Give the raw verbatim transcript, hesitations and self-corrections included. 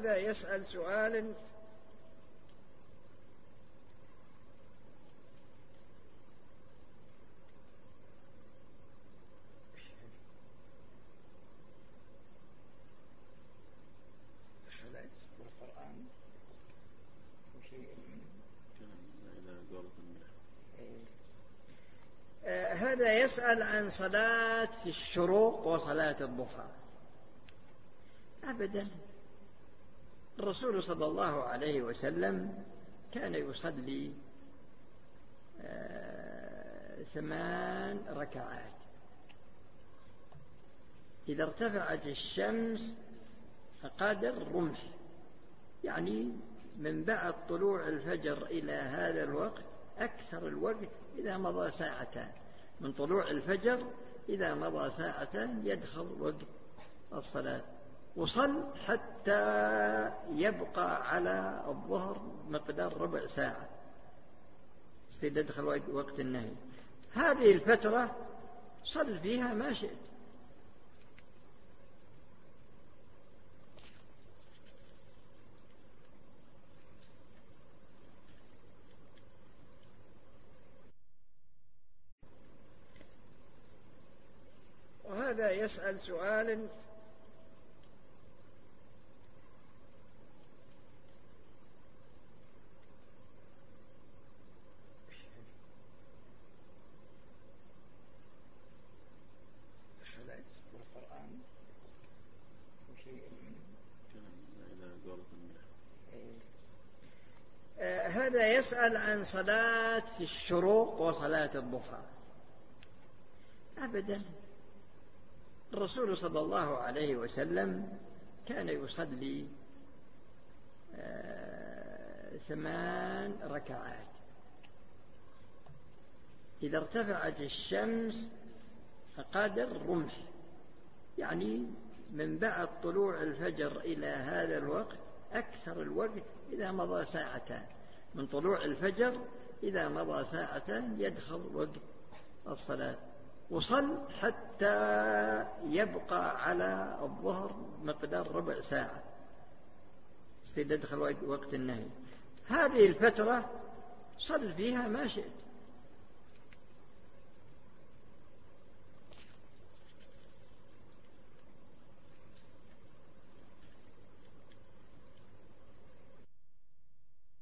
وهذا يسأل سؤال والقرآن وشيء آه هذا يسأل عن صلاة الشروق وصلاة الضحى. أبدا، الرسول صلى الله عليه وسلم كان يصلي آه ثمان ركعات. إذا ارتفعت الشمس قدر رمح، يعني من بعد طلوع الفجر إلى هذا الوقت، أكثر الوقت إذا مضى ساعتان، من طلوع الفجر إذا مضى ساعتان يدخل وقت الصلاة، وصل حتى يبقى على الظهر مقدار ربع ساعة يدخل وقت النهي. هذه الفترة صل فيها ما شئت. وهذا يسأل سؤال والقرآن وشيء آه هذا يسأل عن صلاة الشروق وصلاة الضحى. أبدا، الرسول صلى الله عليه وسلم كان يصلي آه ثمان ركعات. إذا ارتفعت الشمس قدر رمح، يعني من بعد طلوع الفجر إلى هذا الوقت، أكثر الوقت إذا مضى ساعتان، من طلوع الفجر إذا مضى ساعتان يدخل وقت الصلاة، وصل حتى يبقى على الظهر مقدار ربع ساعة يدخل وقت النهي. هذه الفترة صل فيها ما شئت.